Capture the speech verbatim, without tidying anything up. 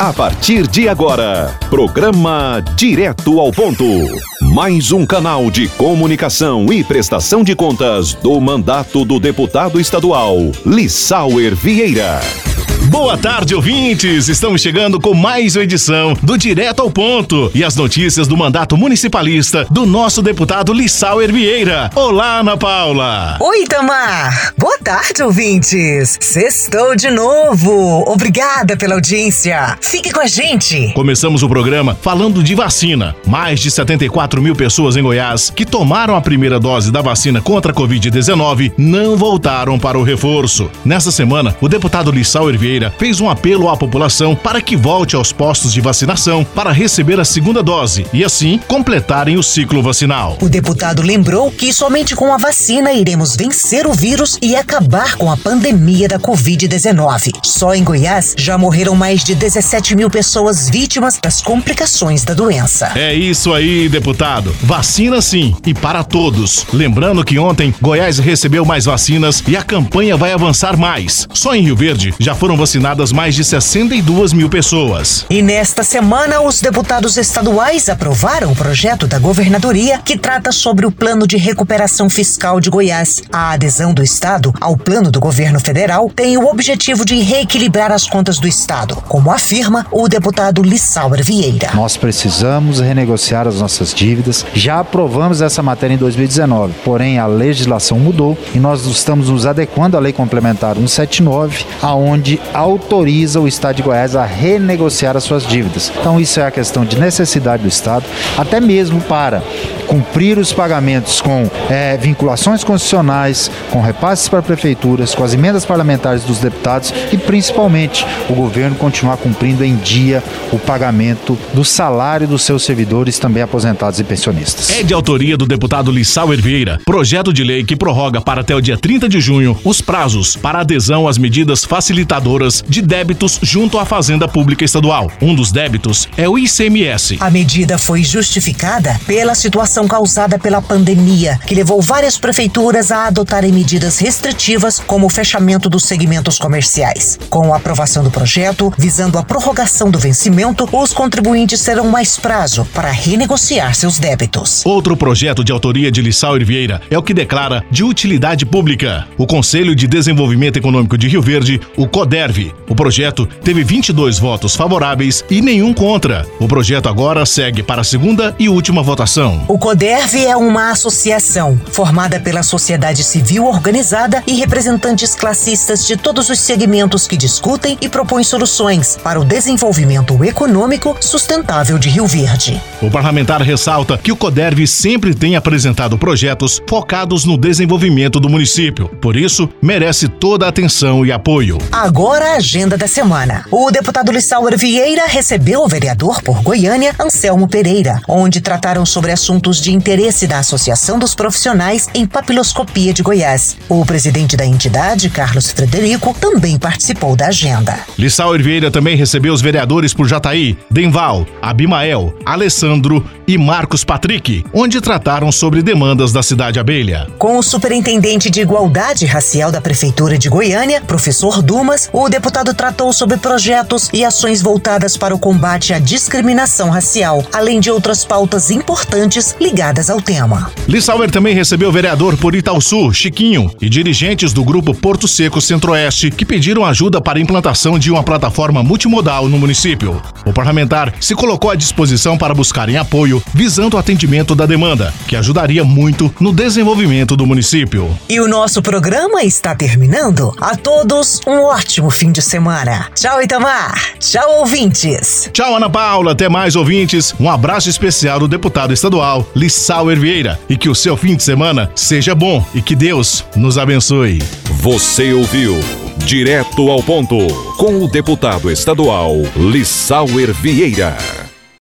A partir de agora, programa Direto ao Ponto. Mais um canal de comunicação e prestação de contas do mandato do deputado estadual Lissauer Vieira. Boa tarde, ouvintes! Estamos chegando com mais uma edição do Direto ao Ponto e as notícias do mandato municipalista do nosso deputado Lissauer Vieira. Olá, Ana Paula! Oi, Itamar! Boa tarde, ouvintes! Sextou de novo! Obrigada pela audiência! Fique com a gente! Começamos o programa falando de vacina. Mais de setenta e quatro mil pessoas em Goiás que tomaram a primeira dose da vacina contra a covid dezenove não voltaram para o reforço. Nessa semana, o deputado Lissauer Vieira fez um apelo à população para que volte aos postos de vacinação para receber a segunda dose e, assim, completarem o ciclo vacinal. O deputado lembrou que somente com a vacina iremos vencer o vírus e acabar com a pandemia da covid dezenove. Só em Goiás já morreram mais de dezessete mil pessoas vítimas das complicações da doença. É isso aí, deputado. Vacina sim, e para todos. Lembrando que ontem Goiás recebeu mais vacinas e a campanha vai avançar mais. Só em Rio Verde já foram vacinadas mais de sessenta e duas mil pessoas. E nesta semana, os deputados estaduais aprovaram o projeto da governadoria que trata sobre o plano de recuperação fiscal de Goiás. A adesão do estado ao plano do governo federal tem o objetivo de reequilibrar as contas do estado, como afirma o deputado Lissauer Vieira. Nós precisamos renegociar as nossas dívidas. Já aprovamos essa matéria em dois mil e dezenove, porém a legislação mudou e nós estamos nos adequando à Lei Complementar cento e setenta e nove, aonde autoriza o Estado de Goiás a renegociar as suas dívidas. Então isso é a questão de necessidade do Estado, até mesmo para cumprir os pagamentos com é, vinculações constitucionais, com repasses para prefeituras, com as emendas parlamentares dos deputados e principalmente o governo continuar cumprindo em dia o pagamento do salário dos seus servidores, também aposentados e pensionistas. É de autoria do deputado Lissauer Vieira, projeto de lei que prorroga para até o dia trinta de junho os prazos para adesão às medidas facilitadoras de débitos junto à Fazenda Pública Estadual. Um dos débitos é o I C M S. A medida foi justificada pela situação causada pela pandemia, que levou várias prefeituras a adotarem medidas restritivas, como o fechamento dos segmentos comerciais. Com a aprovação do projeto, visando a prorrogação do vencimento, os contribuintes terão mais prazo para renegociar seus débitos. Outro projeto de autoria de Lissauer Vieira é o que declara de utilidade pública. O Conselho de Desenvolvimento Econômico de Rio Verde, o CODERV. O projeto teve vinte e dois votos favoráveis e nenhum contra. O projeto agora segue para a segunda e última votação. O CODERV é uma associação formada pela sociedade civil organizada e representantes classistas de todos os segmentos que discutem e propõem soluções para o desenvolvimento econômico sustentável de Rio Verde. O parlamentar ressalta que o CODERV sempre tem apresentado projetos focados no desenvolvimento do município. Por isso, merece toda a atenção e apoio. Agora a agenda da semana. O deputado Lissauer Vieira recebeu o vereador por Goiânia, Anselmo Pereira, onde trataram sobre assuntos de interesse da Associação dos Profissionais em Papiloscopia de Goiás. O presidente da entidade, Carlos Frederico, também participou da agenda. Lissauer Vieira também recebeu os vereadores por Jataí, Denval, Abimael, Alessandro e Marcos Patrick, onde trataram sobre demandas da cidade abelha. Com o superintendente de Igualdade Racial da Prefeitura de Goiânia, professor Dumas, o deputado tratou sobre projetos e ações voltadas para o combate à discriminação racial, além de outras pautas importantes ligadas ao tema. Lissauer também recebeu o vereador por Itaúsu, Chiquinho, e dirigentes do grupo Porto Seco Centro-Oeste, que pediram ajuda para a implantação de uma plataforma multimodal no município. O parlamentar se colocou à disposição para buscarem apoio, visando o atendimento da demanda, que ajudaria muito no desenvolvimento do município. E o nosso programa está terminando. A todos, um ótimo fim de semana. Tchau, Itamar. Tchau, ouvintes. Tchau, Ana Paula. Até mais, ouvintes. Um abraço especial do deputado estadual Lissauer Vieira. E que o seu fim de semana seja bom e que Deus nos abençoe. Você ouviu Direto ao Ponto com o deputado estadual Lissauer Vieira.